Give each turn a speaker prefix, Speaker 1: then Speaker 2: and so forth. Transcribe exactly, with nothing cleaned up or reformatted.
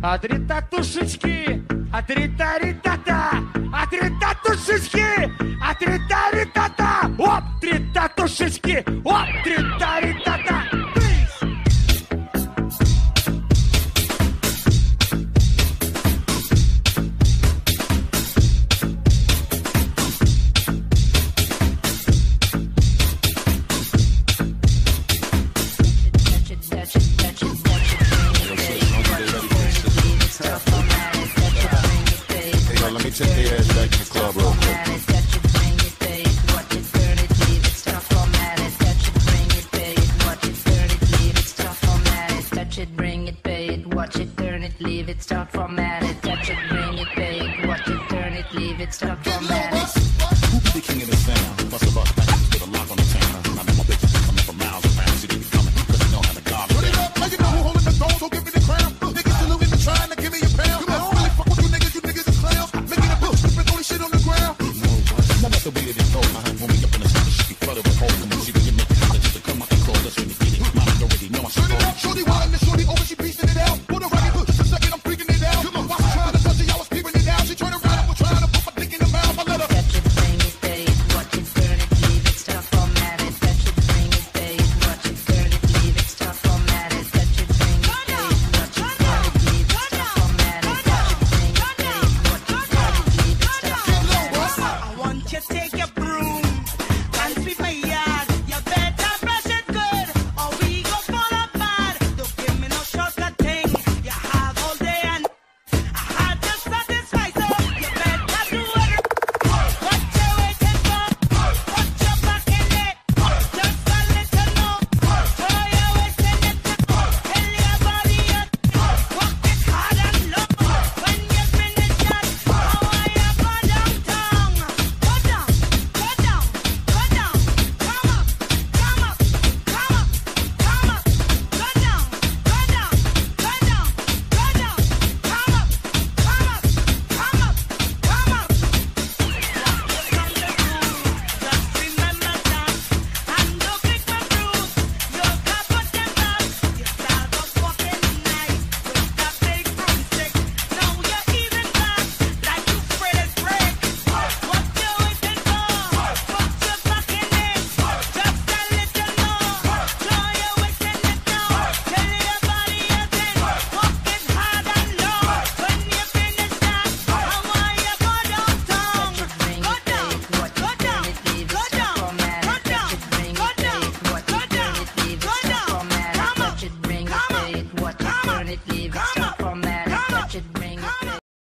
Speaker 1: Атритатушечки, атритаритата, атритатушечки, атритаритата, оп, тритатушечки, оп, тритаритата.
Speaker 2: Take the ass back to the club real quick.
Speaker 3: Touch it, bring it, pay it, watch it, turn it, leave it, stop, format it. Touch it, bring it, pay it, watch it, turn it, leave it, stop, format it. Touch it, bring it, pay it, watch it, turn it, leave it, stop.